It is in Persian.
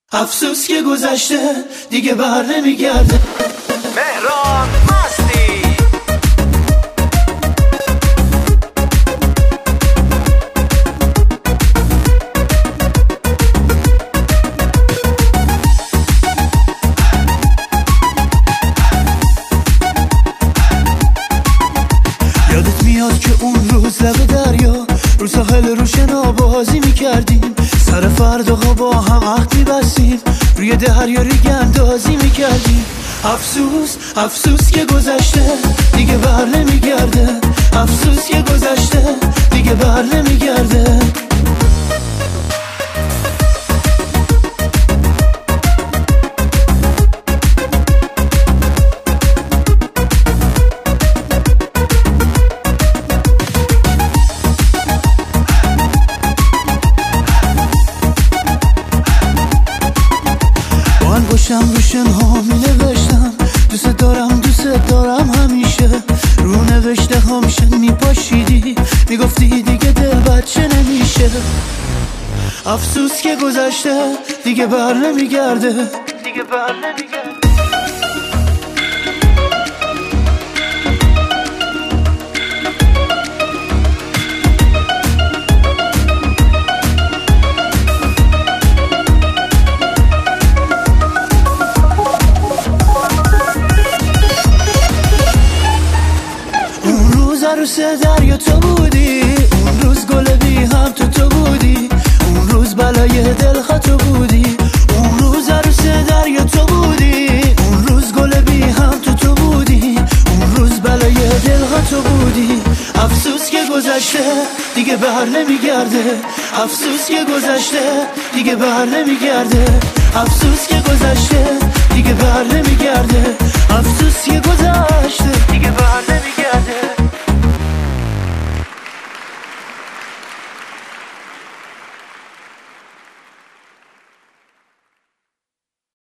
افسوس که گذشته دیگه بر نمیگرده. مهران مستی یادت میاد که اون روز لب دریا رو ساحل روشنا بازی میکردیم، سر فرداها با هم عهد میبستیم، روی دریا ریگ اندازی میکردیم. افسوس که گذشته دیگه بر نمیگرده. افسوس که گذشته دیگه بر نمیگرده. باشم روشن ها می نوشتم دوست دارم همیشه، رو نوشته ها میشن میپاشیدی میگفتی دیگه دل بچه نمیشه. افسوس که گذشته دیگه بر نمیگرده. عروس دریا تو بودی، اون روز گل بی هم تو بودی، اون روز بلای دل تو بودی، اون روز عروس دریا تو بودی، اون روز گل بی هم تو بودی، اون روز بلای دل تو بودی. افسوس که گذشته دیگه بر نمیگرده. افسوس که گذشته دیگه بر نمیگرده. افسوس که گذشته دیگه بر نمیگرده. افسوس که گذشته